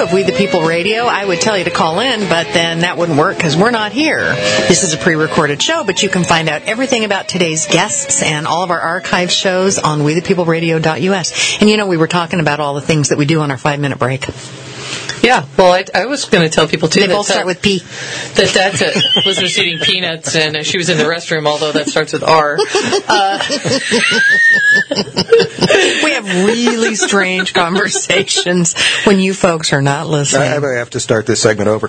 of We the People Radio, I would tell you to call in, but then that wouldn't work because we're not here. This is a pre-recorded show, but you can find out everything about today's guests and all of our archive shows on wethepeopleradio.us. And we were talking about all the things that we do on our 5-minute break. Yeah, well, I was going to tell people, too, they both start with P. That was just eating peanuts, and she was in the restroom, although that starts with R. We have really strange conversations when you folks are not listening. I have to start this segment over.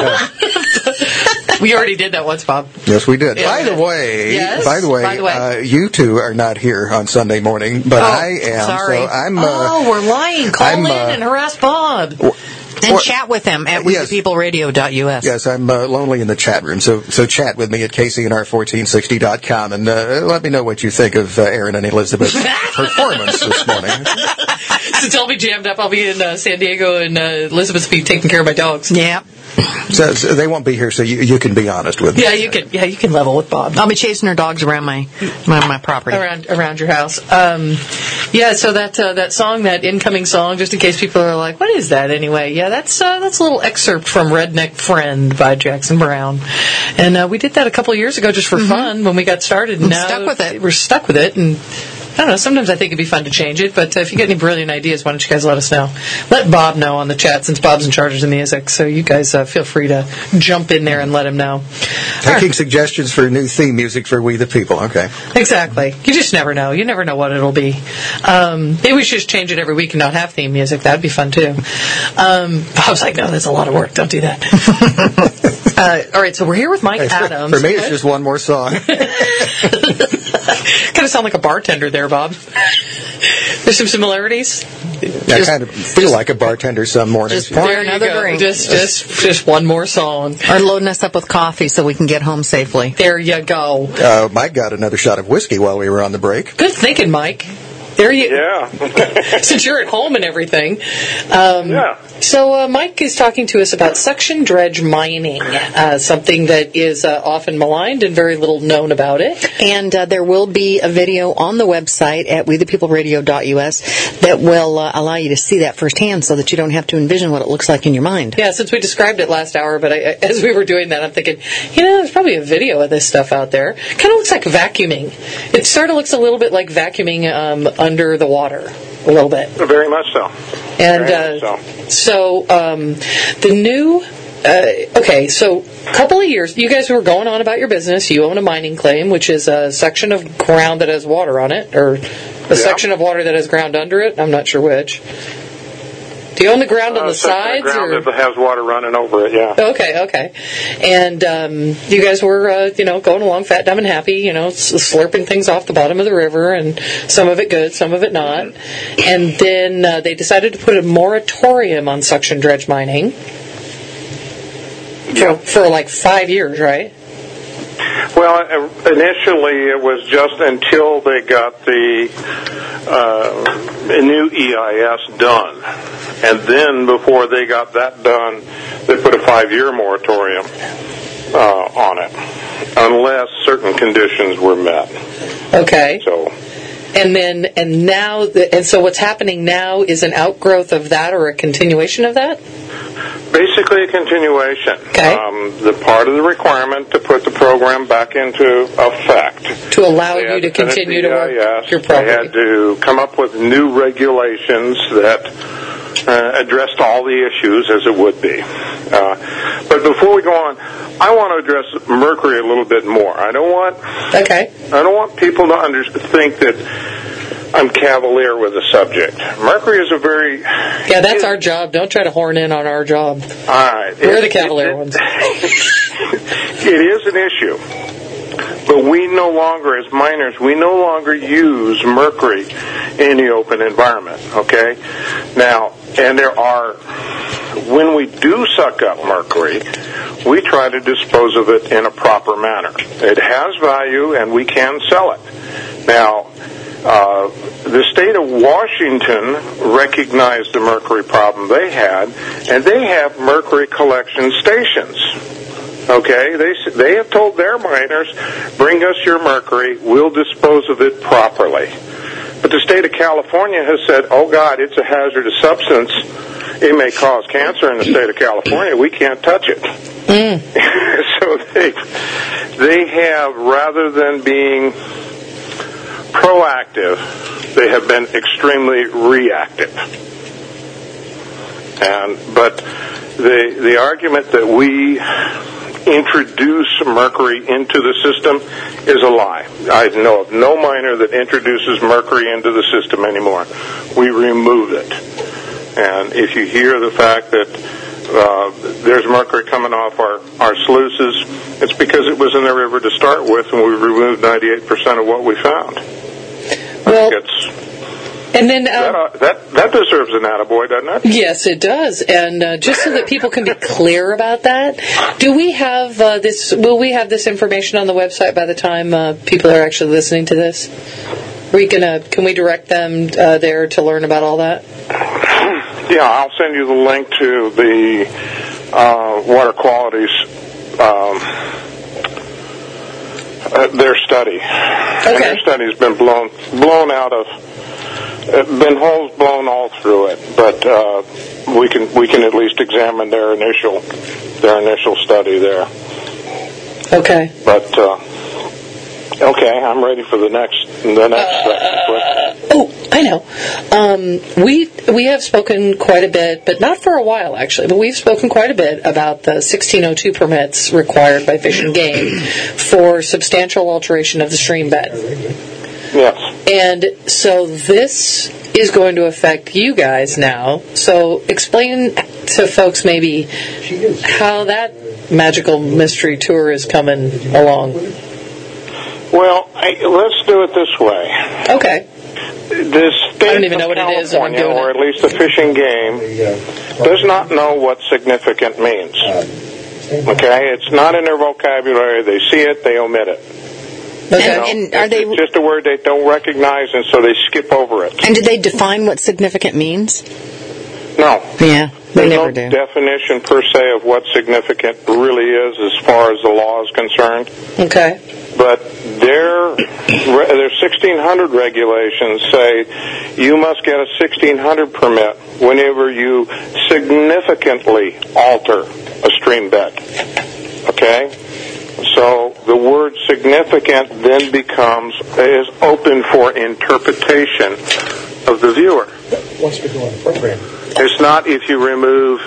We already did that once, Bob. Yes, we did. Yeah, by the way, Yes? you two are not here on Sunday morning, but I am. Sorry. So I'm. We're lying. Call in and harass Bob. And chat with them at wethepeopleradio.us. Yes, I'm lonely in the chat room, so chat with me at KCNR1460.com and let me know what you think of Aaron and Elizabeth's performance this morning. Since I'll be jammed up, I'll be in San Diego, and Elizabeth's be taking care of my dogs. Yeah. So they won't be here, so you can be honest with me. Yeah, you can level with Bob. I'll be chasing her dogs around my property. Around your house. So that song, that incoming song, just in case people are like, what is that anyway? Yeah, that's a little excerpt from Redneck Friend by Jackson Browne. And we did that a couple of years ago just for fun when we got started. And stuck with it. We're stuck with it, and I don't know, sometimes I think it'd be fun to change it, but if you get any brilliant ideas, why don't you guys let us know? Let Bob know on the chat, since Bob's in charge of the music, so you guys feel free to jump in there and let him know. Taking suggestions for new theme music for We the People, okay. Exactly. You just never know. You never know what it'll be. Maybe we should just change it every week and not have theme music. That'd be fun, too. Bob's like, no, that's a lot of work. Don't do that. All right, so we're here with Mike Adams. For me, it's just one more song. Kind of sound like a bartender there, Bob. There's some similarities. I kind of feel like a bartender some mornings. Just pour another drink. Just one more song. Or loading us up with coffee so we can get home safely. There you go. Mike got another shot of whiskey while we were on the break. Good thinking, Mike. There you. Yeah. Since you're at home and everything. Yeah. So Mike is talking to us about suction dredge mining, something that is often maligned and very little known about it. And there will be a video on the website at wethepeopleradio.us that will allow you to see that firsthand so that you don't have to envision what it looks like in your mind. Yeah, since we described it last hour, but as we were doing that, I'm thinking, there's probably a video of this stuff out there. Kind of looks like vacuuming. It sort of looks a little bit like vacuuming under the water. A little bit. Very much so. And the new... so a couple of years, you guys were going on about your business. You own a mining claim, which is a section of ground that has water on it, or a section of water that has ground under it. I'm not sure which. Do you own the ground on the sides? Ground that has water running over it, yeah. Okay. And you guys were, going along fat, dumb, and happy, slurping things off the bottom of the river, and some of it good, some of it not. Mm-hmm. And then they decided to put a moratorium on suction dredge mining for like 5 years, right? Well, initially it was just until they got the new EIS done. And then before they got that done, they put a 5-year moratorium on it, unless certain conditions were met. Okay. So. So what's happening now is an outgrowth of that or a continuation of that? Basically a continuation. Okay. The part of the requirement to put the program back into effect. To allow you to continue to work your property. They had to come up with new regulations that addressed all the issues as it would be. But before we go on, I want to address mercury a little bit more. I don't want people to think that I'm cavalier with the subject. Mercury is a very... Yeah, that's our job. Don't try to horn in on our job. All right. We're the cavalier ones. It is an issue. But we no longer, as miners, use mercury in the open environment, okay? Now, and when we do suck up mercury, we try to dispose of it in a proper manner. It has value, and we can sell it. Now, the state of Washington recognized the mercury problem they had, and they have mercury collection stations. Okay, they have told their miners, bring us your mercury, we'll dispose of it properly. But the state of California has said, oh God, it's a hazardous substance, it may cause cancer in the state of California. We can't touch it. So they have, rather than being proactive, they have been extremely reactive. But the argument that we introduce mercury into the system is a lie. I know of no miner that introduces mercury into the system anymore. We remove it. And if you hear the fact that there's mercury coming off our sluices, it's because it was in the river to start with, and we removed 98% of what we found. Well, and then that deserves an attaboy, doesn't it? Yes, it does. And just so that people can be clear about that, do we have this? Will we have this information on the website by the time people are actually listening to this? Can we direct them there to learn about all that? Yeah, I'll send you the link to the water qualities. Their study. Okay. And their study's been blown out of. Been holes blown all through it, but we can at least examine their initial study there. Okay. But okay, I'm ready for the next section. I know. We have spoken quite a bit, but not for a while actually. But we've spoken quite a bit about the 1602 permits required by Fish and Game for substantial alteration of the stream bed. Yes. And so this is going to affect you guys now. So explain to folks maybe how that magical mystery tour is coming along. Well, let's do it this way. Okay. The state I don't even know of what it is, and I'm California, doing or it. at least the Fish and Game, does not know what significant means. Okay? It's not in their vocabulary. They see it, they omit it. Okay. And are they? It's just a word they don't recognize, and so they skip over it. And do they define what significant means? No. Yeah, they There's never no do. definition per se of what significant really is as far as the law is concerned. Okay. But their 1600 regulations say you must get a 1600 permit whenever you significantly alter a stream bed. Okay? So the word significant then is open for interpretation of the viewer. It's not if you remove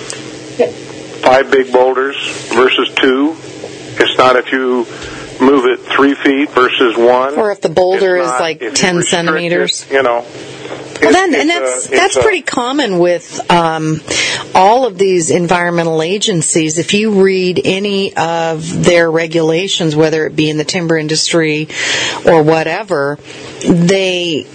5 big boulders versus 2. It's not if you move it 3 feet versus 1. Or if the boulder is like 10 centimeters. Well, that's pretty common with all of these environmental agencies. If you read any of their regulations, whether it be in the timber industry or whatever, they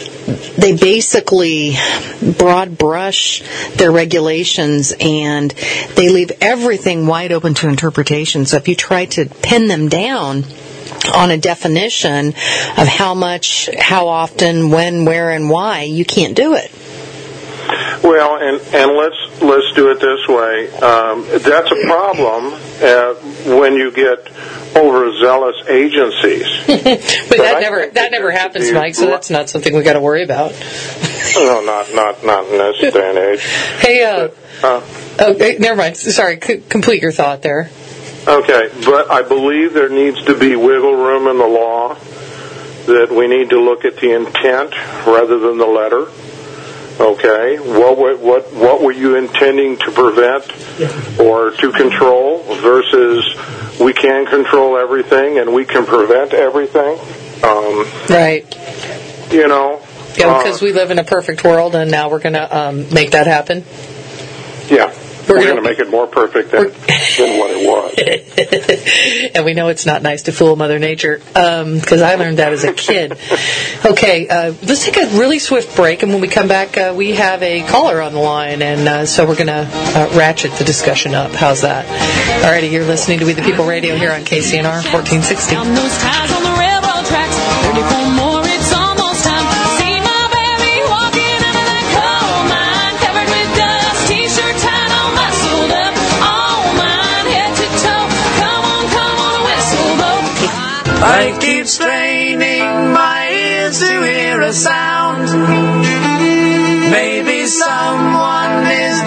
basically broad brush their regulations and they leave everything wide open to interpretation. So if you try to pin them down on a definition of how much, how often, when, where, and why, you can't do it. Well, and let's do it this way. That's a problem when you get overzealous agencies. but that never happens, Mike. So that's not something we got to worry about. No, not in this day and age. Hey, never mind. Sorry, complete your thought there. Okay, but I believe there needs to be wiggle room in the law, that we need to look at the intent rather than the letter. Okay, what were you intending to prevent or to control versus we can control everything and we can prevent everything? Right. Yeah, because we live in a perfect world and now we're going to make that happen. Yeah. We're going to make it more perfect than what it was. And we know it's not nice to fool Mother Nature, because I learned that as a kid. Okay, let's take a really swift break, and when we come back, we have a caller on the line, and so we're going to ratchet the discussion up. How's that? Alrighty, you're listening to We the People Radio here on KCNR 1460. On those ties on the railroad tracks, 34 more, it's almost time. See my baby walking out of that coal mine, covered with dust, t-shirt tied on, muscled up, all mine, head to toe. Come on, whistle blow. I keep straining my ears to hear a sound. Maybe someone is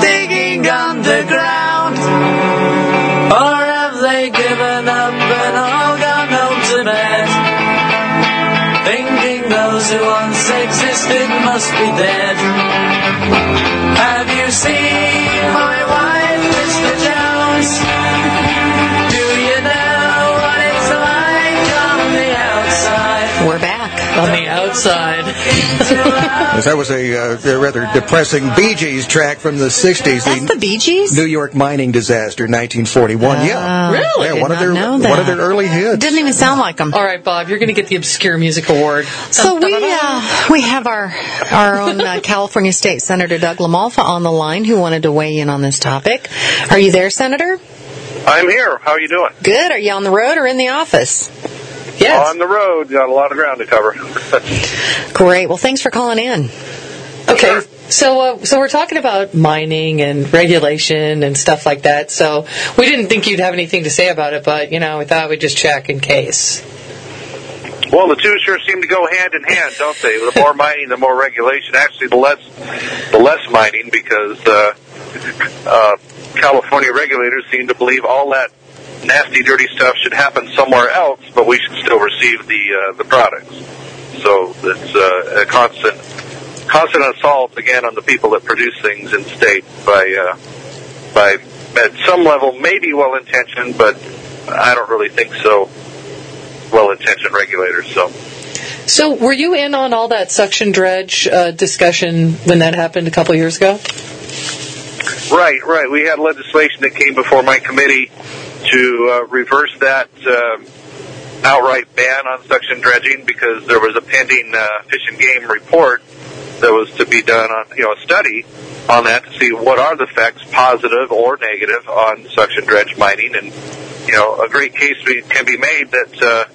be dead. Have you seen my wife, Mr. Jones? Do you know what it's like on the outside? We're back. On the outside. That was a rather depressing Bee Gees track from the 60s. That's the Bee Gees? New York mining disaster, 1941. Yeah. Really? Yeah, one of Did their not know one of that. their early hits. Didn't even sound like them. All right, Bob, you're going to get the Obscure Music Award. So we have our own California State Senator Doug LaMalfa on the line who wanted to weigh in on this topic. Are you there, Senator? I'm here. How are you doing? Good. Are you on the road or in the office? Yes. On the road. Got a lot of ground to cover. Great. Well, thanks for calling in. Okay, so we're talking about mining and regulation and stuff like that. So we didn't think you'd have anything to say about it, but we thought we'd just check in case. Well, the two sure seem to go hand in hand, don't they? The more mining, the more regulation. Actually, the less mining, because California regulators seem to believe all that nasty, dirty stuff should happen somewhere else, but we should still receive the products. So it's a constant assault again on the people that produce things in state by at some level maybe well intentioned, but I don't really think so. Well intentioned regulators. So were you in on all that suction dredge discussion when that happened a couple years ago? Right. We had legislation that came before my committee to reverse that outright ban on suction dredging, because there was a pending Fish and Game report that was to be done on, a study on that to see what are the effects, positive or negative, on suction dredge mining. And, a great case can be made that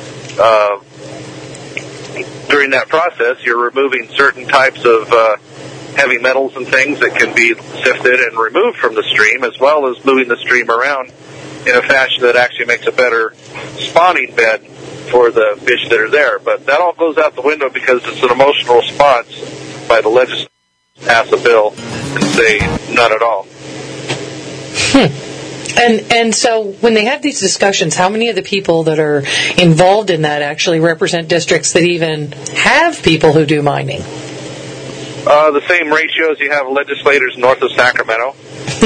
during that process you're removing certain types of heavy metals and things that can be sifted and removed from the stream, as well as moving the stream around in a fashion that actually makes a better spawning bed for the fish that are there. But that all goes out the window because it's an emotional response by the legislature to pass a bill and say none at all. And so when they have these discussions, how many of the people that are involved in that actually represent districts that even have people who do mining? The same ratios you have legislators north of Sacramento.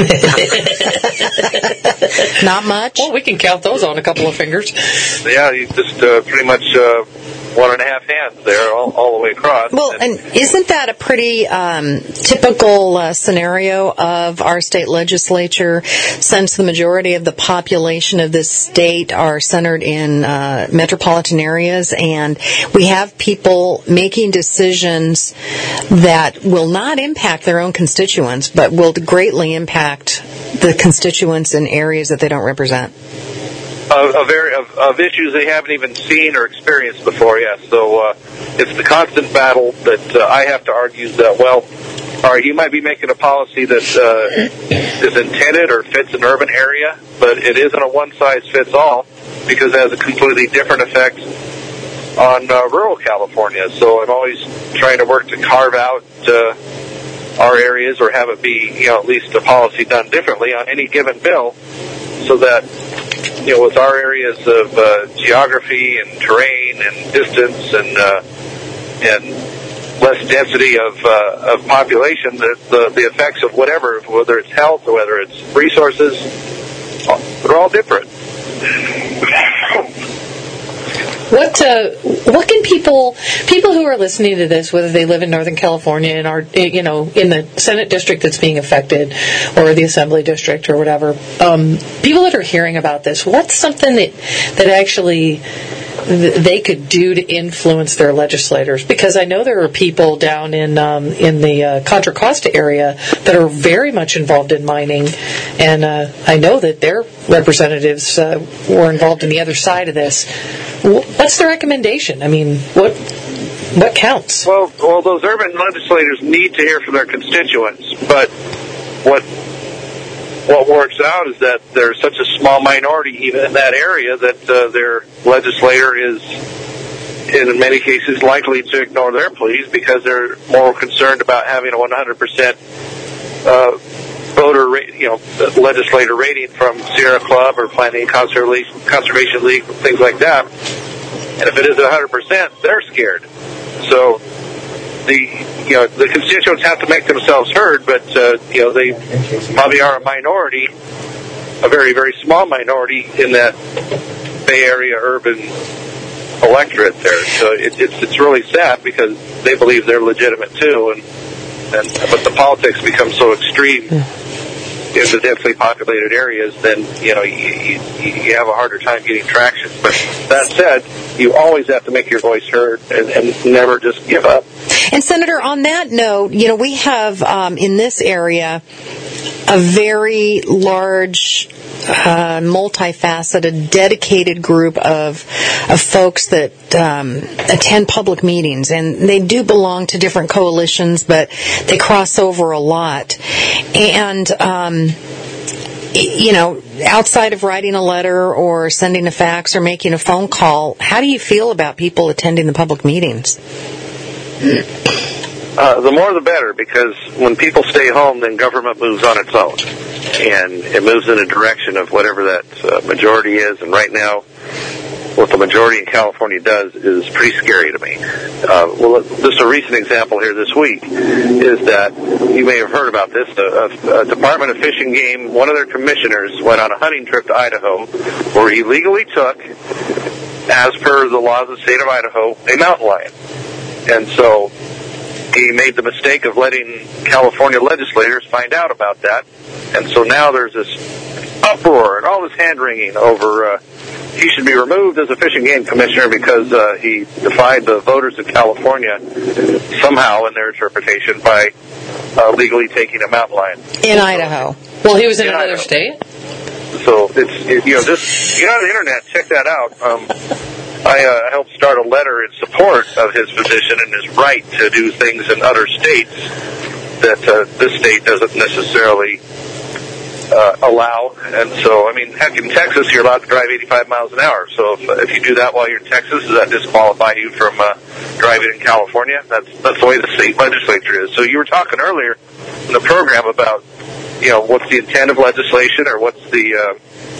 Not much. Well, we can count those on a couple of fingers. Yeah, you just pretty much 1.5 hands there all the way across. Well, and isn't that a pretty typical scenario of our state legislature, since the majority of the population of this state are centered in metropolitan areas, and we have people making decisions that will not impact their own constituents, but will greatly impact the constituents in areas that they don't represent? Of issues they haven't even seen or experienced before, yes. So it's the constant battle that I have to argue that, well, all right, you might be making a policy that is intended or fits an urban area, but it isn't a one-size-fits-all, because it has a completely different effect on rural California. So I'm always trying to work to carve out our areas, or have it be, at least a policy done differently on any given bill, so that, with our areas of geography and terrain and distance and less density of population, the effects of whatever, whether it's health or whether it's resources, they're all different. What can people who are listening to this, whether they live in Northern California and are, in the Senate district that's being affected, or the Assembly district or whatever, people that are hearing about this, what's something that actually they could do to influence their legislators? Because I know there are people down in the Contra Costa area that are very much involved in mining, and I know that their representatives were involved in the other side of this. What's the recommendation? I mean, what counts? Well, those urban legislators need to hear from their constituents, but what works out is that there's such a small minority even in that area that their legislator is, in many cases, likely to ignore their pleas because they're more concerned about having a 100% legislator rating from Sierra Club or Planning and Conservation League, things like that. And if it isn't 100%, they're scared. So the constituents have to make themselves heard, but they probably are a minority, a very, very small minority in that Bay Area urban electorate there. So it's really sad because they believe they're legitimate too, but the politics become so extreme in the densely populated areas, then you have a harder time getting traction. But that said, you always have to make your voice heard and never just give up. And Senator, on that note, we have in this area a very large, multifaceted, dedicated group of folks that attend public meetings, and they do belong to different coalitions, but they cross over a lot. And outside of writing a letter or sending a fax or making a phone call, how do you feel about people attending the public meetings? The more the better, because when people stay home, then government moves on its own. And it moves in a direction of whatever that majority is. And right now, what the majority in California does is pretty scary to me. Just a recent example here this week is that, you may have heard about this, a Department of Fish and Game, one of their commissioners went on a hunting trip to Idaho where he legally took, as per the laws of the state of Idaho, a mountain lion. And so he made the mistake of letting California legislators find out about that. And so now there's this uproar and all this hand-wringing over he should be removed as a Fish and Game Commissioner because he defied the voters of California somehow, in their interpretation, by legally taking a mountain lion. In Idaho. Well, he was in another state? So just get on the internet, check that out. I helped start a letter in support of his position and his right to do things in other states that this state doesn't necessarily allow. And so, heck, in Texas, you're allowed to drive 85 miles an hour. So if you do that while you're in Texas, does that disqualify you from driving in California? That's the way the state legislature is. So you were talking earlier in the program about, what's the intent of legislation or what's the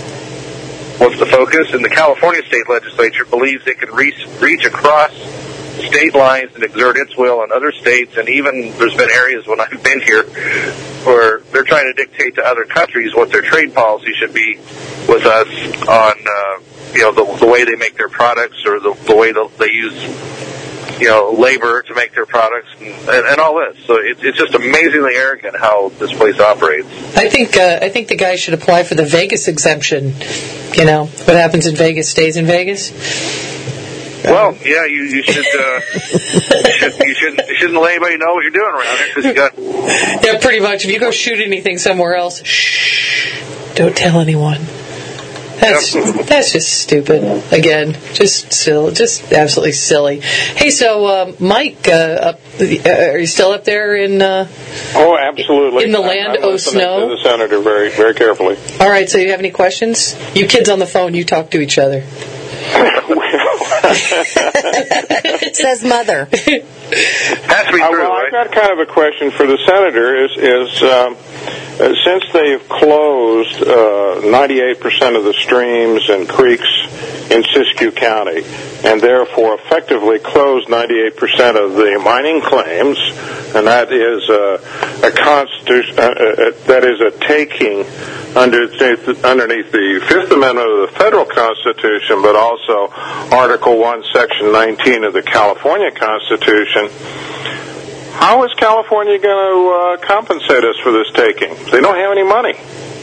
focus? And the California state legislature believes it can reach across state lines and exert its will on other states, and even there's been areas when I've been here where they're trying to dictate to other countries what their trade policy should be with us on, the way they make their products or the way they use, labor to make their products and all this. So it's just amazingly arrogant how this place operates. I think the guy should apply for the Vegas exemption. What happens in Vegas stays in Vegas. Well, yeah, you should. You shouldn't let anybody know what you're doing around here because you got. Yeah, pretty much. If you go shoot anything somewhere else, shh, don't tell anyone. That's just stupid. Again, just silly, just absolutely silly. Hey, so Mike, are you still up there in? Oh, absolutely. In the land I'm snow. To the senator very, very carefully. All right. So you have any questions? You kids on the phone, you talk to each other. Says mother. Has to be true, well, right? I've got kind of a question for the senator. Since they've closed 98% of the streams and creeks in Siskiyou County, and therefore effectively closed 98% of the mining claims, and that is a taking underneath the Fifth Amendment of the Federal Constitution, but also Article 1, Section 19 of the California Constitution. How is California going to compensate us for this taking? They don't have any money.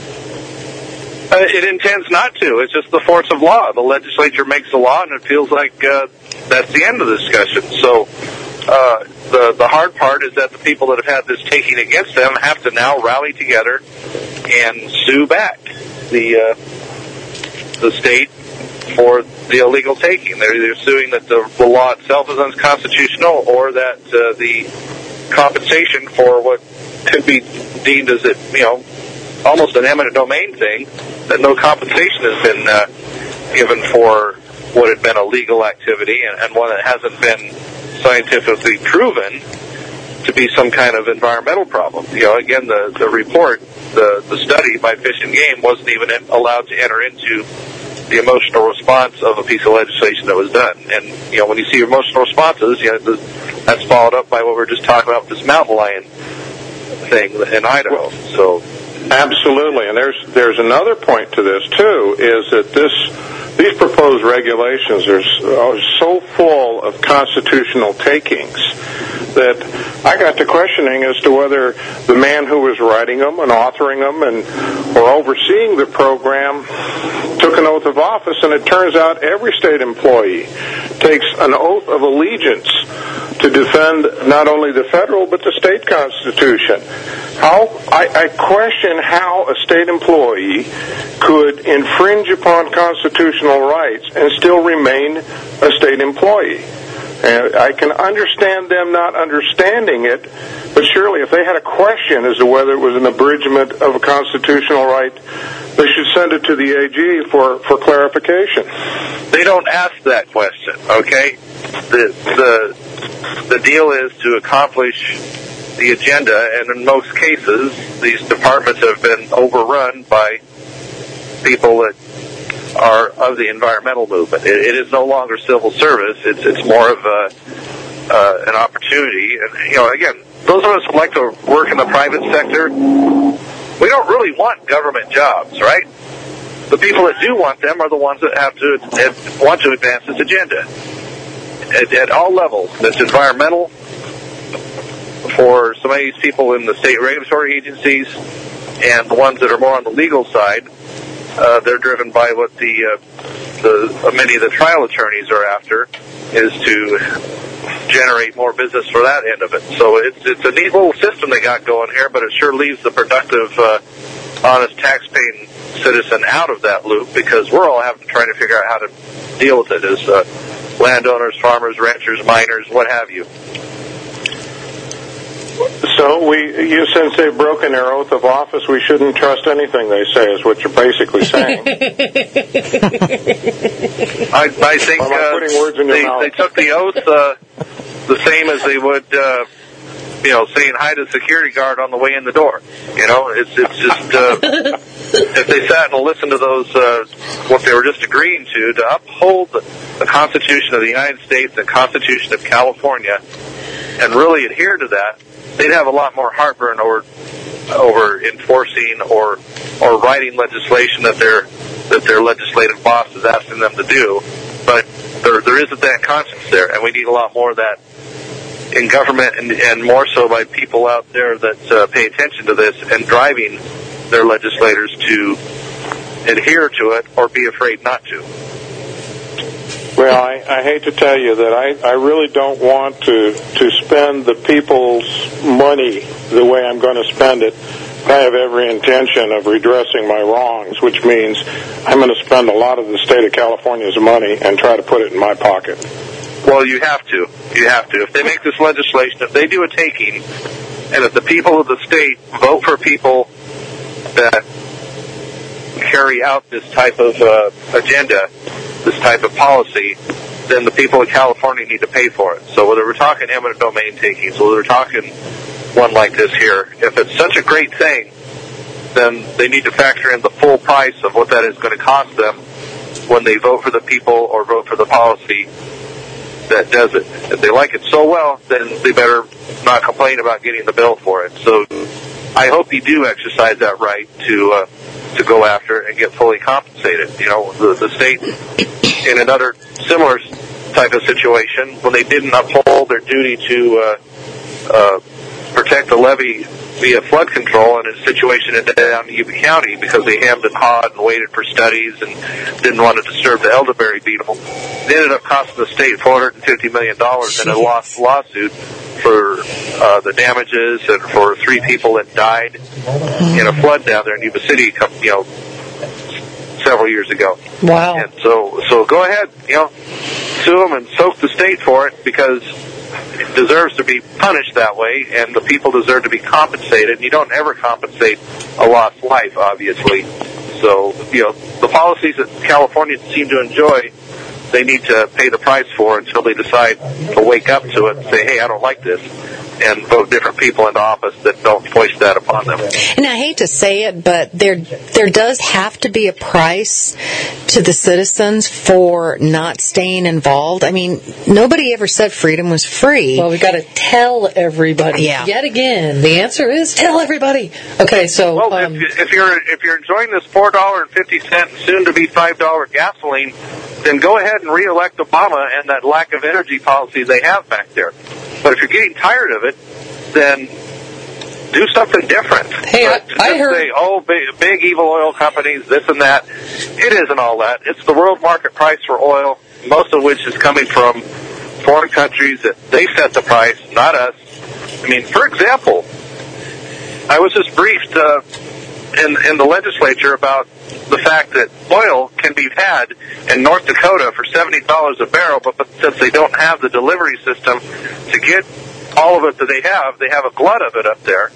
It intends not to. It's just the force of law. The legislature makes a law, and it feels like that's the end of the discussion. So the hard part is that the people that have had this taking against them have to now rally together and sue back the state for the illegal taking. They're suing that the law itself is unconstitutional, or that the compensation for what could be deemed as almost an eminent domain thing, that no compensation has been given for what had been a legal activity and one that hasn't been scientifically proven to be some kind of environmental problem. Again, the report, the study by Fish and Game wasn't even allowed to enter into the emotional response of a piece of legislation that was done. And when you see emotional responses, that's followed up by what we were just talking about with this mountain lion thing in Idaho. So, absolutely, and there's another point to this too, is that these proposed regulations are so full of constitutional takings that I got to questioning as to whether the man who was writing them and authoring them or overseeing the program took an oath of office, and it turns out every state employee takes an oath of allegiance to defend not only the federal but the state constitution. I question how a state employee could infringe upon constitutional rights and still remain a state employee. And I can understand them not understanding it, but surely if they had a question as to whether it was an abridgment of a constitutional right, they should send it to the AG for clarification. they don't ask that question, okay? The deal is to accomplish the agenda, and in most cases, these departments have been overrun by people that are of the environmental movement. It is no longer civil service. It's more of an opportunity. And, you know, again, those of us who like to work in the private sector, we don't really want government jobs, right? The people that do want them are the ones that want to advance this agenda at all levels. It's environmental for some of these people in the state regulatory agencies, and the ones that are more on the legal side, they're driven by what the many of the trial attorneys are after, is to generate more business for that end of it. So it's a neat little system they got going here, but it sure leaves the productive, honest taxpaying citizen out of that loop, because we're all having to try to figure out how to deal with it as landowners, farmers, ranchers, miners, what have you. So since they've broken their oath of office, we shouldn't trust anything they say, is what you're basically saying. I think am I putting words in your mouth? They took the oath the same as they would, saying hi to the security guard on the way in the door. You know, it's just if they sat and listened to those what they were just agreeing to uphold the Constitution of the United States, the Constitution of California, and really adhere to that, they'd have a lot more heartburn over enforcing or writing legislation that their legislative boss is asking them to do. But there isn't that conscience there, and we need a lot more of that in government, and more so by people out there that pay attention to this and driving their legislators to adhere to it or be afraid not to. Well, I hate to tell you that I really don't want to spend the people's money the way I'm going to spend it. I have every intention of redressing my wrongs, which means I'm going to spend a lot of the state of California's money and try to put it in my pocket. Well, you have to. You have to. If they make this legislation, if they do a taking, and if the people of the state vote for people that carry out this type of agenda, this type of policy, then the people of California need to pay for it. So whether we're talking eminent domain takings, whether we're talking one like this here, if it's such a great thing, then they need to factor in the full price of what that is going to cost them when they vote for the people or vote for the policy that does it. If they like it so well, then they better not complain about getting the bill for it. So I hope you do exercise that right to go after and get fully compensated. You know, the state, in another similar type of situation, when they didn't uphold their duty to protect the levee via flood control in a situation down in Yuba County, because they hemmed and hawed and waited for studies and didn't want to disturb the elderberry beetle, they ended up costing the state $450 million in a lawsuit for the damages and for 3 people that died in a flood down there in Yuba City, several years ago. Wow. And so go ahead, sue them and soak the state for it, because it deserves to be punished that way, and the people deserve to be compensated. And you don't ever compensate a lost life, obviously. So, the policies that Californians seem to enjoy, they need to pay the price for until they decide to wake up to it and say, hey, I don't like this. and vote different people into office that don't foist that upon them. And I hate to say it, but there does have to be a price to the citizens for not staying involved. I mean, nobody ever said freedom was free. Well, we've got to tell everybody. Yeah. Yet again, the answer is tell everybody. Okay, so Well, if you're enjoying this $4.50 soon to be $5 gasoline, then go ahead and re-elect Obama and that lack of energy policy they have back there. But if you're getting tired of it, then do something different. Hey, But I just heard- say, oh, big evil oil companies, this and that. It isn't all that. It's the world market price for oil, most of which is coming from foreign countries that they set the price, not us. I mean, for example, I was just briefed in the legislature about the fact that oil can be had in North Dakota for $70 a barrel, but since they don't have the delivery system to get all of it that they have a glut of it up there.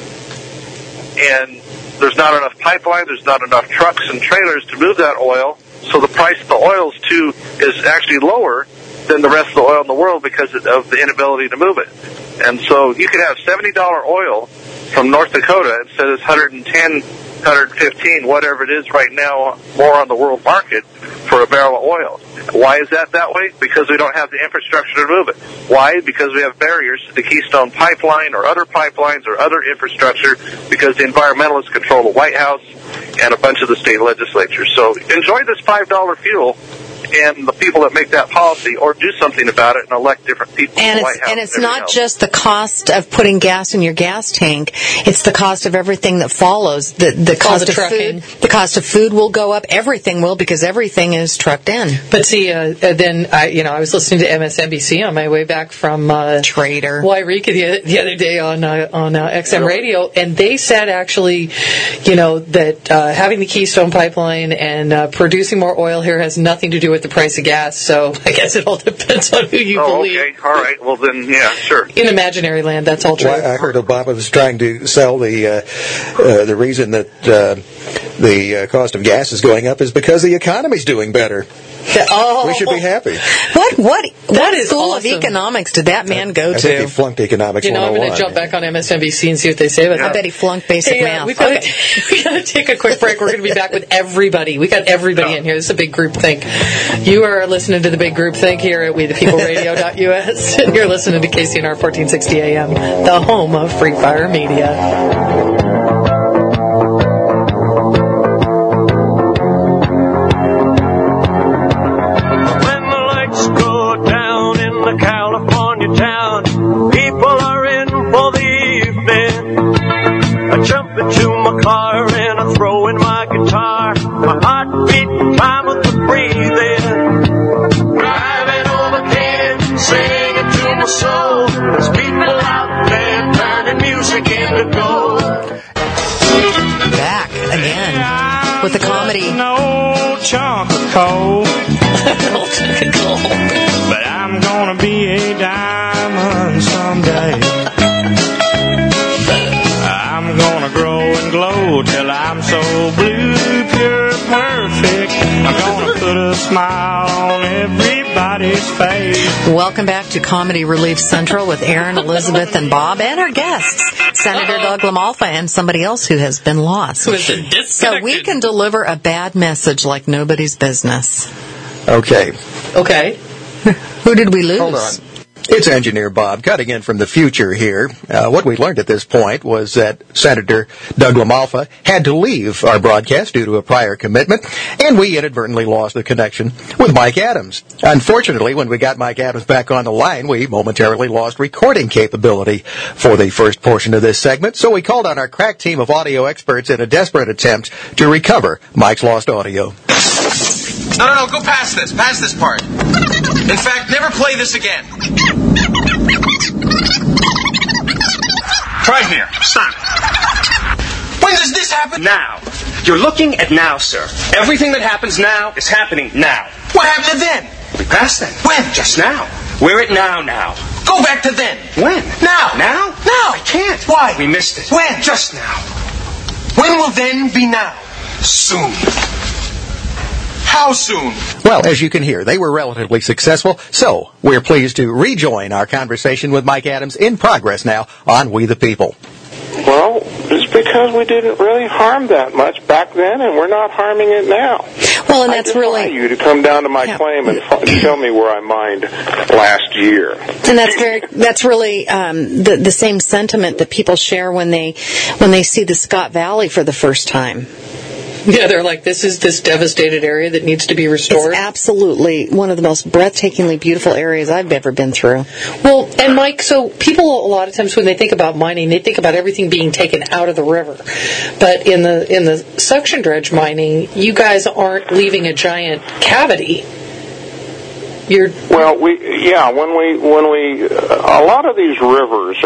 And there's not enough pipelines, there's not enough trucks and trailers to move that oil, so the price of the oils, too, is actually lower than the rest of the oil in the world because of the inability to move it. And so you could have $70 oil from North Dakota instead of $110, $115, whatever it is right now, more on the world market for a barrel of oil. Why is that way? Because we don't have the infrastructure to move it. Why? Because we have barriers to the Keystone Pipeline or other pipelines or other infrastructure because the environmentalists control the White House and a bunch of the state legislatures. So enjoy this $5 fuel and the people that make that policy, or do something about it and elect different people in the White House. And it's not just the cost of putting gas in your gas tank; it's the cost of everything that follows. The cost of trucking. food. The cost of food will go up. Everything will, because everything is trucked in. But see, then I was listening to MSNBC on my way back from Trader Wairika the other day on XM radio, and they said actually, that having the Keystone Pipeline and producing more oil here has nothing to do with the price of gas. So I guess it all depends on who you believe. Okay, all right. Well, then, yeah, sure. In imaginary land, that's all true. Well, I heard Obama was trying to sell the reason that the cost of gas is going up is because the economy's doing better. Oh, We should be happy. What is school awesome. of economics did that man go I think he to? flunked economics I'm 101. going to jump back on MSNBC and see what they say about that. I bet he flunked basic math. We got to take a quick break. We're going to be back with everybody. We got everybody in here. This is a big group think. You are listening to the big group think here at WeThePeopleRadio.us. And you're listening to KCNR 1460 AM, the home of Free Fire Media. California town, people are in for the evening. I jump into my car and I throw in my guitar. My heart beating time with the breathing. Driving over Canaan, singing to my soul. There's people out there turning music into gold. Back again with the comedy. No chunk of coal. But I'm gonna be a diamond someday. I'm gonna grow and glow till I'm so blue, pure, perfect. I'm gonna put a smile on everybody's face. Welcome back to Comedy Relief Central with Aaron, Elizabeth, and Bob, and our guests, Senator Doug LaMalfa and somebody else who has been lost. So we can deliver a bad message like nobody's business. Okay. Okay. Who did we lose? Hold on. It's Engineer Bob cutting in from the future here. What we learned at this point was that Senator Doug LaMalfa had to leave our broadcast due to a prior commitment, and we inadvertently lost the connection with Mike Adams. Unfortunately, when we got Mike Adams back on the line, we momentarily lost recording capability for the first portion of this segment, so we called on our crack team of audio experts in a desperate attempt to recover Mike's lost audio. No, go past this part. In fact, never play this again. Try here. Stop. When does this happen? Now. You're looking at now, sir. Everything that happens now is happening now. What happened to then? We passed then. When? Just now. We're at now. Go back to then. When? Now. Now? Now. I can't. Why? We missed it. When? Just now. When will then be now? Soon. How soon? Well, as you can hear, they were relatively successful, so we're pleased to rejoin our conversation with Mike Adams in progress now on We the People. Well, it's because we didn't really harm that much back then, and we're not harming it now. Well, and that's I defy you to come down to my claim and tell me where I mined last year. And that's really the same sentiment that people share when they see the Scott Valley for the first time. Yeah, they're like, this is this devastated area that needs to be restored. It's absolutely one of the most breathtakingly beautiful areas I've ever been through. Well, and Mike, so people a lot of times when they think about mining, they think about everything being taken out of the river. But in the suction dredge mining, you guys aren't leaving a giant cavity. When we a lot of these rivers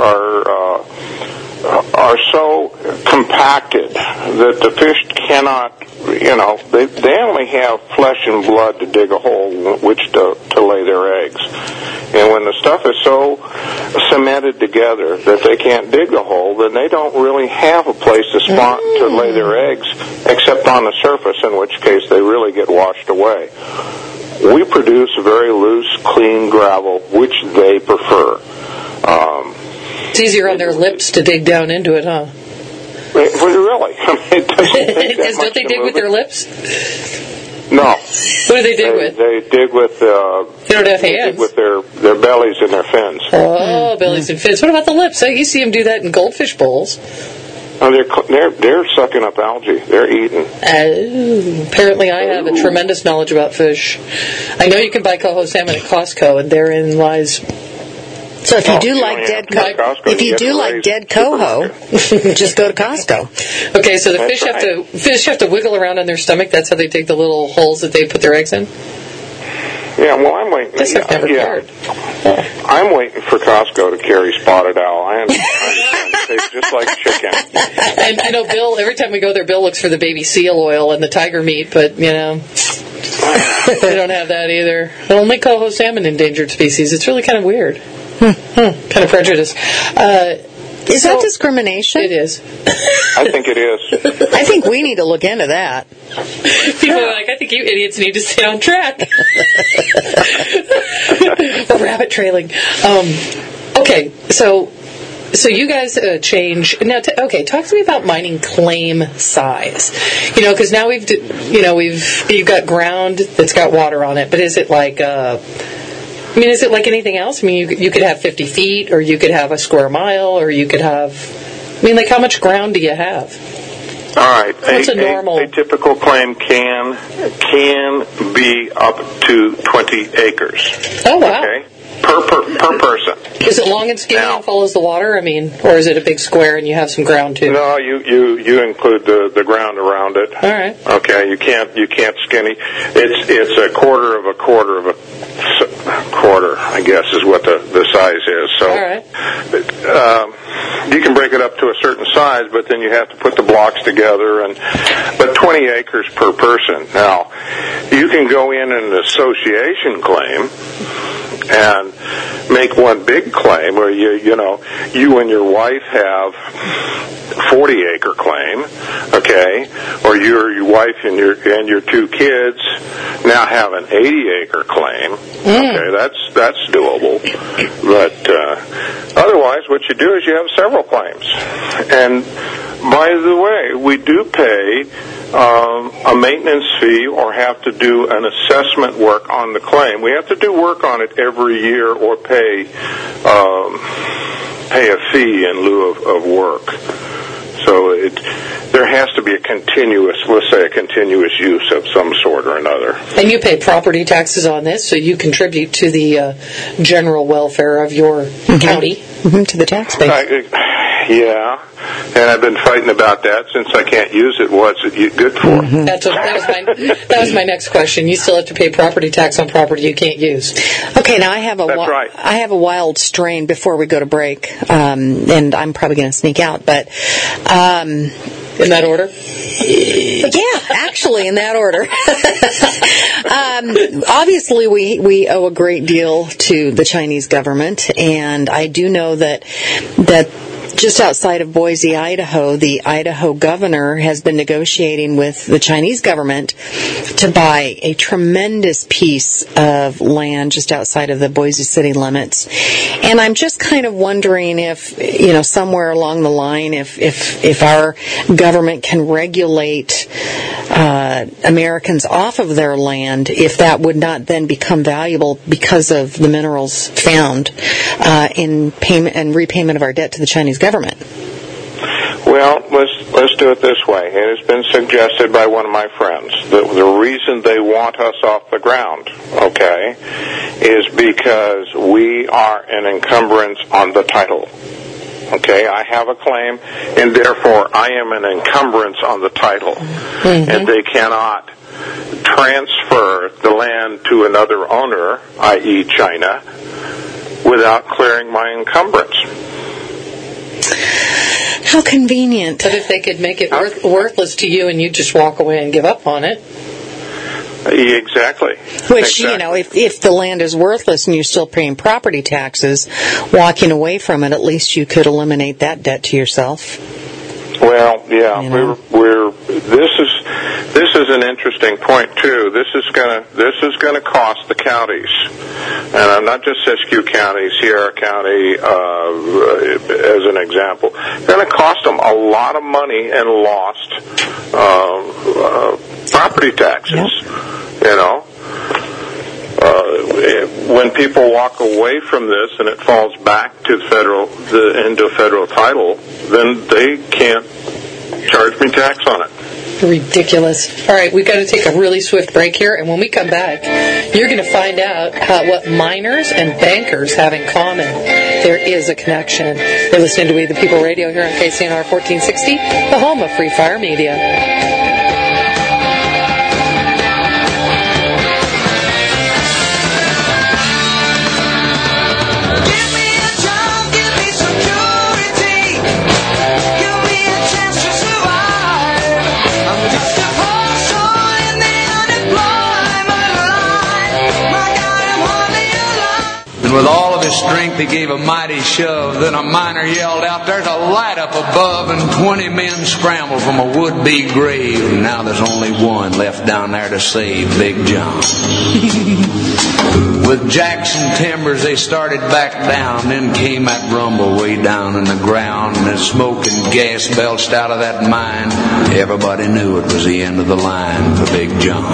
are so compacted that the fish cannot, they only have flesh and blood to dig a hole in which to lay their eggs. And when the stuff is so cemented together that they can't dig the hole, then they don't really have a place to lay their eggs except on the surface, in which case they really get washed away. We produce very loose, clean gravel, which they prefer. It's easier on their lips to dig down into it, huh? Really? It doesn't take that Don't they dig with their lips? No. What do they dig with? They dig with. They don't have hands. They dig with their bellies and their fins. Oh, bellies and fins. What about the lips? You see them do that in goldfish bowls. Oh, they're sucking up algae. They're eating. Apparently, I have a tremendous knowledge about fish. I know you can buy coho salmon at Costco, and therein lies. So if you do like dead coho, just go to Costco. Okay, so the fish have to wiggle around on their stomach. That's how they dig the little holes that they put their eggs in. Yeah, well, I'm waiting. I'm waiting for Costco to carry spotted owl. I understand. It tastes just like chicken. And I know Bill. Every time we go there, Bill looks for the baby seal oil and the tiger meat, but they don't have that either. Only coho salmon, endangered species. It's really kind of weird. Kind of prejudice. Is that discrimination? It is. I think it is. I think we need to look into that. People are like, I think you idiots need to stay on track. We're rabbit trailing. Okay, so you guys change now. Talk to me about mining claim size. Because now you've got ground that's got water on it, but is it like is it like anything else? You could have 50 feet, or you could have a square mile, or you could have. How much ground do you have? All right. What's a normal? A typical claim can be up to 20 acres. Oh wow. Okay. Per person. Is it long and skinny and follows the water? or is it a big square and you have some ground too? No, you include the ground around it. All right. Okay, you can't skinny. It's a quarter of a quarter of a quarter, I guess, is what the size is. So, all right. You can break it up to a certain size, but then you have to put the blocks together. But 20 acres per person. Now, you can go in an association claim and make one big claim where you and your wife have 40-acre claim, okay, or your wife and your two kids now have an 80-acre claim. Okay, that's doable. But otherwise, what you do is you have several claims. And by the way, we do pay a maintenance fee or have to do an assessment work on the claim. We have to do work on it every year or pay a fee in lieu of work. So there has to be a continuous use of some sort or another. And you pay property taxes on this, so you contribute to the general welfare of your county. To the tax base. Yeah, and I've been fighting about that since I can't use it. What's it good for? That was my next question. You still have to pay property tax on property you can't use. Okay, now I have right. I have a wild strain before we go to break, and I'm probably going to sneak out, but in that order? Yeah, actually, in that order. Obviously, we owe a great deal to the Chinese government, and I do know that just outside of Boise, Idaho, the Idaho governor has been negotiating with the Chinese government to buy a tremendous piece of land just outside of the Boise city limits. And I'm just kind of wondering if, somewhere along the line, if our government can regulate Americans off of their land, if that would not then become valuable because of the minerals found in payment and repayment of our debt to the Chinese government. Well, let's do it this way. It has been suggested by one of my friends that the reason they want us off the ground, okay, is because we are an encumbrance on the title. Okay, I have a claim, and therefore I am an encumbrance on the title. Mm-hmm. And they cannot transfer the land to another owner, i.e. China, without clearing my encumbrance. How convenient. But if they could make it worthless to you and you just walk away and give up on it. Exactly. Which, if the land is worthless and you're still paying property taxes, walking away from it, at least you could eliminate that debt to yourself. Well, yeah, this is an interesting point too. This is gonna cost the counties, and I'm not just Siskiyou County, Sierra County, as an example. It's gonna cost them a lot of money and lost property taxes. Yep. When people walk away from this and it falls back to into federal title, then they can't charge me tax on it. Ridiculous. All right, we've got to take a really swift break here, and when we come back, you're going to find out what miners and bankers have in common. There is a connection. You're listening to We the People Radio here on KCNR 1460, the home of Free Fire Media. With all of his strength, he gave a mighty shove. Then a miner yelled out, "There's a light up above," and 20 men scrambled from a would-be grave. And now there's only one left down there to save Big John. With Jackson Timbers, they started back down. Then came that rumble way down in the ground, and as smoke and gas belched out of that mine, everybody knew it was the end of the line for Big John.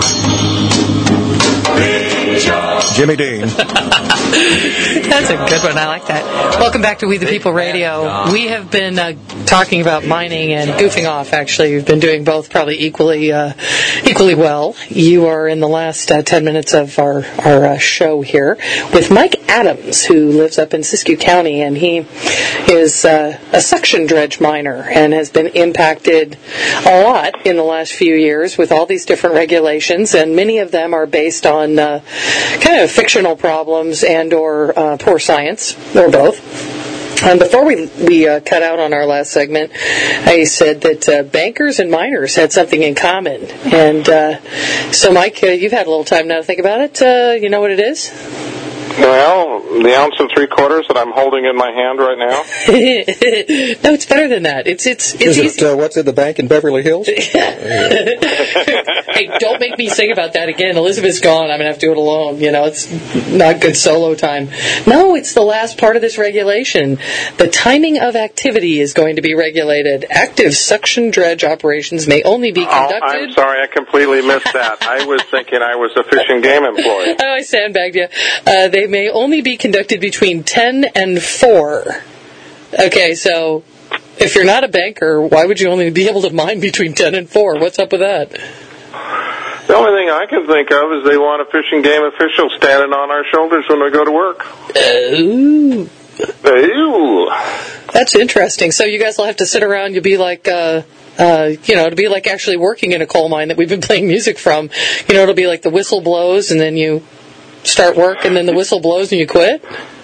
Big John. Jimmy Dean. That's a good one. I like that. Welcome back to We the People Radio. We have been talking about mining and goofing off, actually. We've been doing both probably equally well. You are in the last 10 minutes of our show here with Mike Adams, who lives up in Siskiyou County, and he is a suction dredge miner and has been impacted a lot in the last few years with all these different regulations, and many of them are based on kind of fictional problems and or poor science, or both. Before we cut out on our last segment, I said that bankers and miners had something in common. And so, Mike, you've had a little time now to think about it. You know what it is? Well, the ounce and 3/4 that I'm holding in my hand right now. No, it's better than that. It's easy. What's in the bank in Beverly Hills? Hey, don't make me sing about that again. Elizabeth's gone. I'm going to have to do it alone. It's not good solo time. No, it's the last part of this regulation. The timing of activity is going to be regulated. Active suction dredge operations may only be conducted... Oh, I'm sorry. I completely missed that. I was thinking I was a Fish and Game employee. Oh, I sandbagged you. They may only be conducted between 10 and 4. Okay, so if you're not a banker, why would you only be able to mine between 10 and 4? What's up with that? The only thing I can think of is they want a Fish and Game official standing on our shoulders when we go to work. Ooh. Ooh. That's interesting. So you guys will have to sit around. You'll be like... it'll be like actually working in a coal mine that we've been playing music from. It'll be like the whistle blows and then you start work and then the whistle blows and you quit?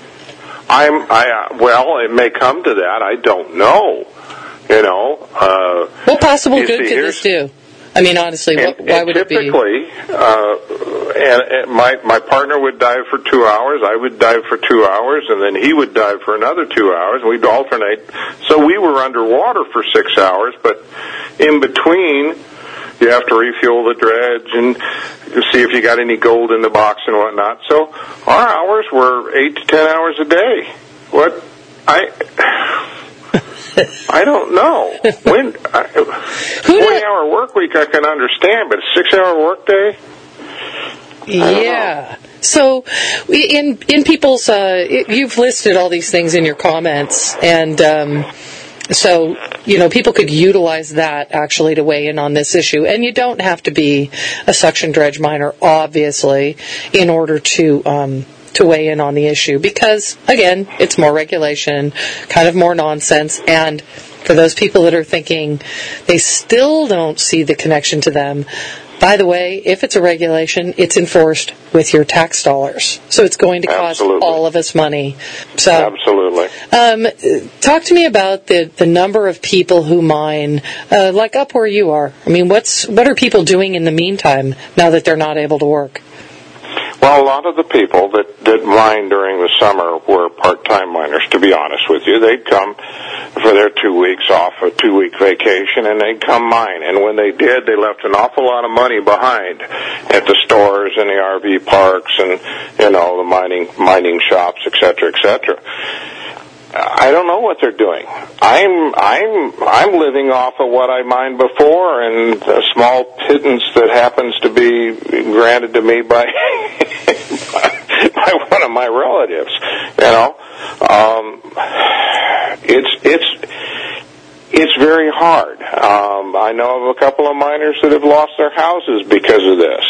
Well, it may come to that. I don't know. What possible good could this do? I mean, honestly, why would it be? Typically, and my partner would dive for 2 hours, I would dive for 2 hours, and then he would dive for another 2 hours, and we'd alternate. So we were underwater for 6 hours, but in between, you have to refuel the dredge and see if you got any gold in the box and whatnot. So our hours were 8 to 10 hours a day. What? I don't know. 20-hour work week I can understand, but a 6-hour work day? Yeah. So, in people's, you've listed all these things in your comments, and so, people could utilize that actually to weigh in on this issue. And you don't have to be a suction dredge miner, obviously, in order to weigh in on the issue, because, again, it's more regulation, kind of more nonsense, and for those people that are thinking they still don't see the connection to them, by the way, if it's a regulation, it's enforced with your tax dollars. So it's going to cost all of us money. So, absolutely. Talk to me about the number of people who mine, like up where you are. I mean, what are people doing in the meantime now that they're not able to work? Well, a lot of the people that mine during the summer were part-time miners, to be honest with you. They'd come for their 2 weeks off, a 2-week vacation, and they'd come mine. And when they did, they left an awful lot of money behind at the stores and the RV parks and, the mining shops, et cetera, et cetera. I don't know what they're doing. I'm living off of what I mined before and a small pittance that happens to be granted to me by by one of my relatives. It's very hard. I know of a couple of miners that have lost their houses because of this.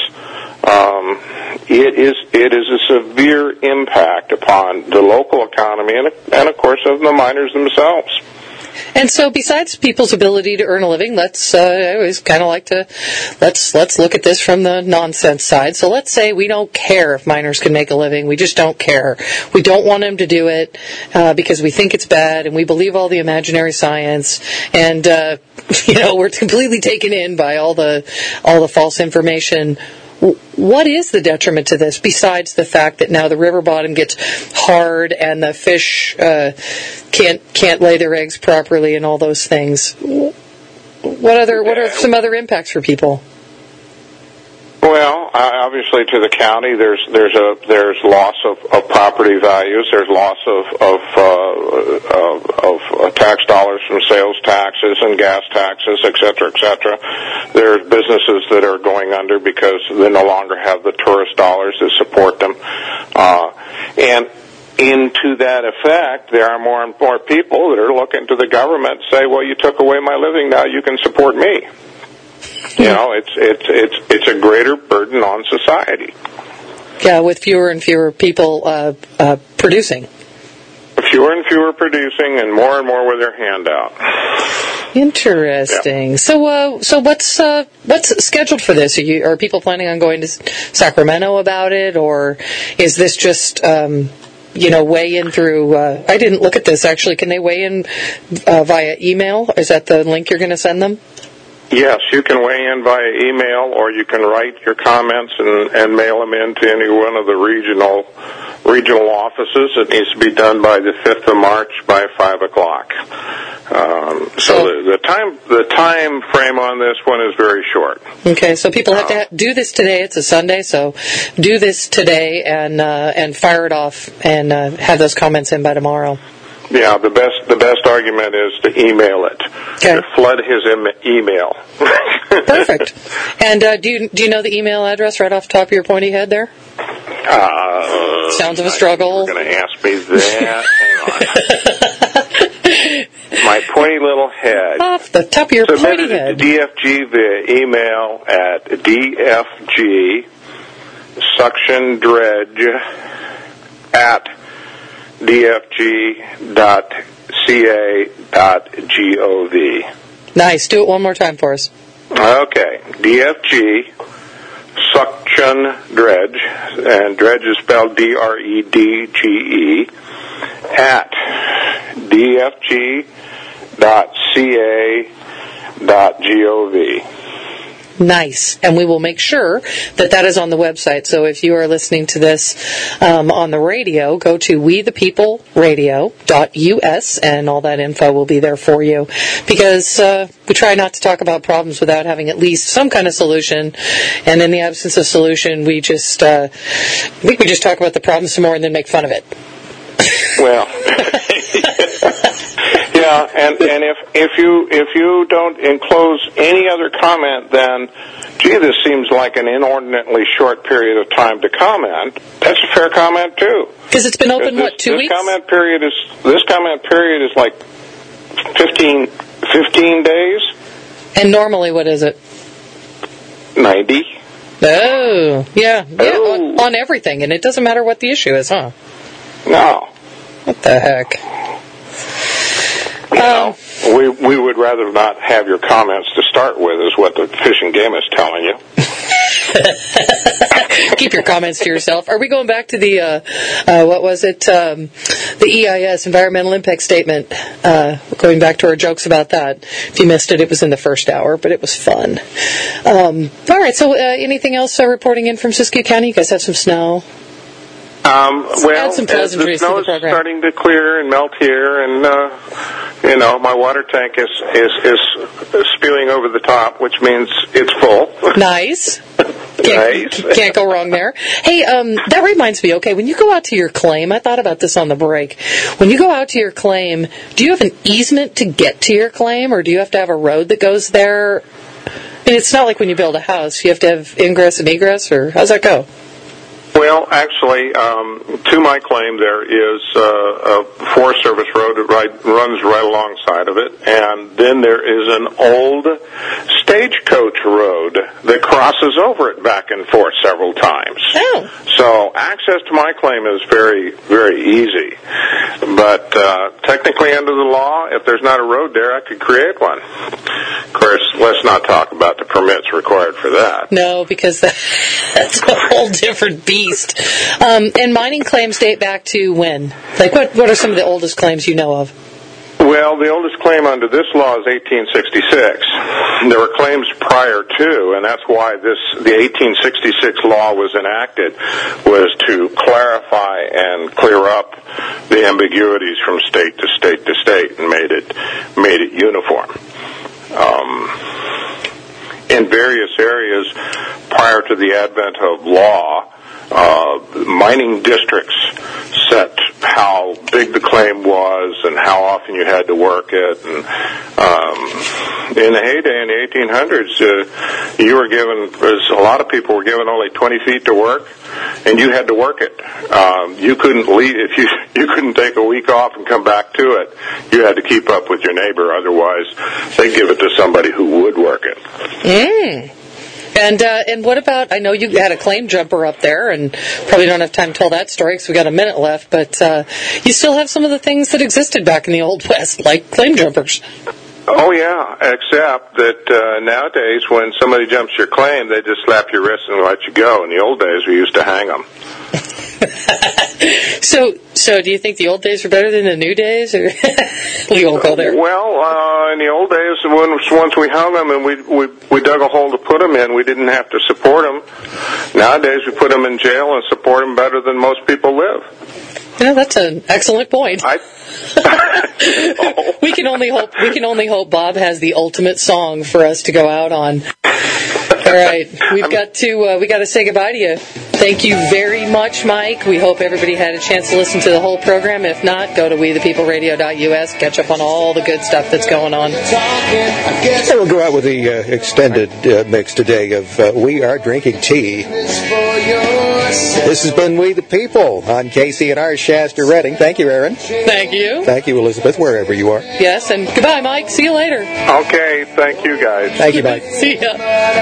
It is a severe impact upon the local economy and of course of the miners themselves. And so, besides people's ability to earn a living, I always kind of like to let's look at this from the nonsense side. So let's say we don't care if miners can make a living. We just don't care. We don't want them to do it because we think it's bad, and we believe all the imaginary science, and we're completely taken in by all the false information. What is the detriment to this, besides the fact that now the river bottom gets hard and the fish can't lay their eggs properly and all those things? What are some other impacts for people? Well, obviously to the county, there's loss of property values. There's loss of tax dollars from sales taxes and gas taxes, et cetera, et cetera. There's businesses that are going under because they no longer have the tourist dollars to support them. And into that effect, there are more and more people that are looking to the government and say, well, you took away my living, now you can support me. It's a greater burden on society. Yeah, with fewer and fewer people producing. Fewer and fewer producing, and more with their hand out. Interesting. Yeah. So what's scheduled for this? Are people planning on going to Sacramento about it, or is this just weigh in through? I didn't look at this actually. Can they weigh in via email? Is that the link you're going to send them? Yes, you can weigh in via email, or you can write your comments and mail them in to any one of the regional offices. It needs to be done by the 5th of March by 5 o'clock. So the time frame on this one is very short. Okay, so people have to do this today. It's a Sunday, so do this today and fire it off and have those comments in by tomorrow. Yeah, the best argument is to email it. Okay. Flood his email. Perfect. And do you know the email address right off the top of your pointy head there? Sounds of a struggle. You're going to ask me that? Hang on. My pointy little head. Off the top of your pointy head. DFG via email at dfg.suction@dfg.ca.gov. Nice. Do it one more time for us. Okay. DFG suction dredge, and dredge is spelled DREDGE, at dfg.ca.gov. Nice. And we will make sure that that is on the website. So if you are listening to this on the radio, go to wethepeopleradio.us and all that info will be there for you. Because we try not to talk about problems without having at least some kind of solution. And in the absence of solution, we just, I think we just talk about the problem some more and then make fun of it. Well, yeah, and if you don't enclose any other comment, then, gee, this seems like an inordinately short period of time to comment. That's a fair comment too. Because it's been open, what, 2 weeks? This comment period is like 15 days. And normally, what is it? 90. Oh, yeah, on everything, and it doesn't matter what the issue is, huh? No. What the heck? We would rather not have your comments to start with, is what the Fish and Game is telling you. Keep your comments to yourself. Are we going back to the, what was it, the EIS, Environmental Impact Statement? Going back to our jokes about that. If you missed it, it was in the first hour, but it was fun. All right, so anything else reporting in from Siskiyou County? You guys have some snow? Well, some the snow is starting to clear and melt here, and my water tank is spewing over the top, which means it's full. Nice. Nice. Can't go wrong there. Hey, that reminds me. Okay, when you go out to your claim, I thought about this on the break. When you go out to your claim, do you have an easement to get to your claim, or do you have to have a road that goes there? I mean, it's not like when you build a house; you have to have ingress and egress, or how's that go? Well, actually, to my claim, there is a Forest Service road that runs right alongside of it, and then there is an old stagecoach road that crosses over it back and forth several times. Oh. So access to my claim is very, very easy. But technically, under the law, if there's not a road there, I could create one. Of course, let's not talk about the permits required for that. No, because that's a whole different beast. And mining claims date back to when? Like, what are some of the oldest claims you know of? Well, the oldest claim under this law is 1866. There were claims prior to, and that's why the 1866 law was enacted, was to clarify and clear up the ambiguities from state to state to state, and made it uniform. In various areas prior to the advent of law, mining districts set how big the claim was and how often you had to work it. And in the heyday, in the 1800s, you were given, a lot of people were given only 20 feet to work, and you had to work it. You couldn't leave if you couldn't take a week off and come back to it. You had to keep up with your neighbor, otherwise they'd give it to somebody who would work it. And what about, I know you had a claim jumper up there, and probably don't have time to tell that story because we got a minute left, but you still have some of the things that existed back in the Old West, like claim jumpers. Oh, yeah, except that nowadays when somebody jumps your claim, they just slap your wrist and let you go. In the old days, we used to hang them. So do you think the old days are better than the new days, or we won't go there? Well, in the old days, once we hung them and we dug a hole to put them in, we didn't have to support them. Nowadays, we put them in jail and support them better than most people live. Yeah, that's an excellent point. We can only hope Bob has the ultimate song for us to go out on. All right, we got to say goodbye to you. Thank you very much, Mike. We hope everybody had a chance to listen to the whole program. If not, go to wethepeopleradio.us, catch up on all the good stuff that's going on. And we'll go out with the extended mix today of We Are Drinking Tea. This has been We the People on KCNR Shasta Redding. Thank you, Aaron. Thank you. Thank you, Elizabeth, wherever you are. Yes, and goodbye, Mike. See you later. Okay, thank you, guys. Thank you, Mike. See ya.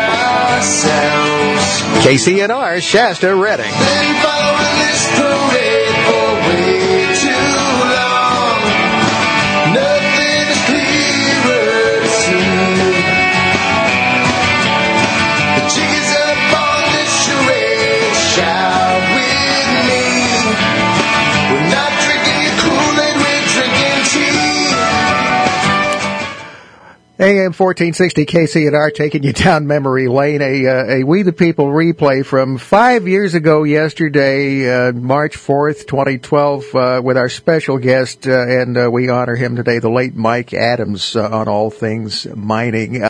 KCNR Shasta Redding. AM 1460 KCNR taking you down memory lane. A We the People replay from 5 years ago yesterday, March 4th, 2012, with our special guest, and we honor him today, the late Mike Adams, on all things mining.